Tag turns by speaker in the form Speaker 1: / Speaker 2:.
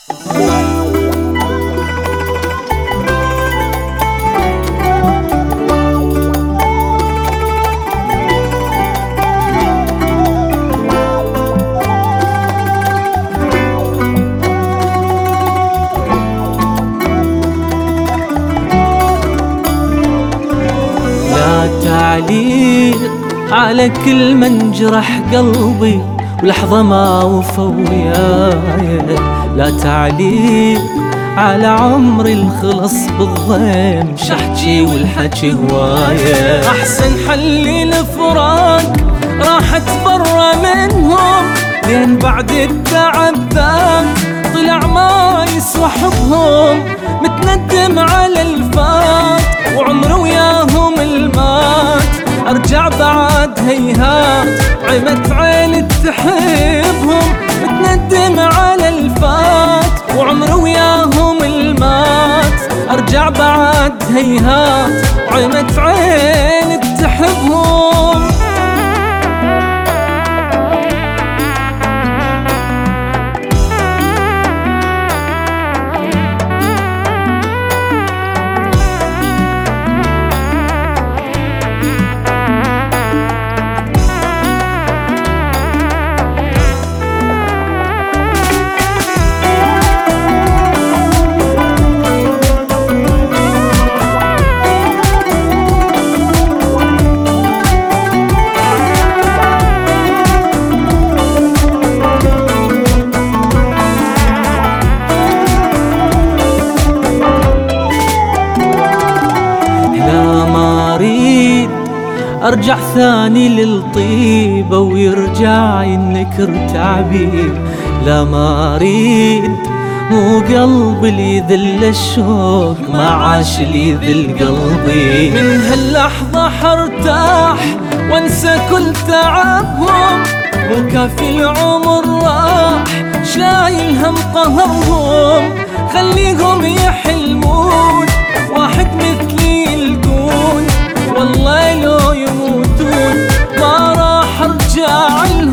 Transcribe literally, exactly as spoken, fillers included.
Speaker 1: تعليق على كل من جرح قلبي ولحظة ما وفى وياي، لا تعليق على عمري الخلص بالضيم، شحجي والحكي هواية. أحسن حل الفراق راح اتبرى منهم، لين بعد التعب ذاك طلع ما يسوى حبهم. متندم على الفات وعمري وياهم المات، ارجع بعد هيهات عمت عين تحبهم. متندم على الفات وعمري وياهم المات، ارجع بعد هيهات عمت عين تحبهم. ارجع ثاني للطيبة ويرجع ينكر تعبير، لا ما اريد مو قلبي اللي يذل الشوق، ما عاش اللي يذل قلبي. من هاللحظة حرتاح وانسى كل تعبهم، مو كافي العمر راح شايل هم قهرهم. خليهم يحلمون واحد مثلي يلقون، والله لو يموتون ما راح ارجع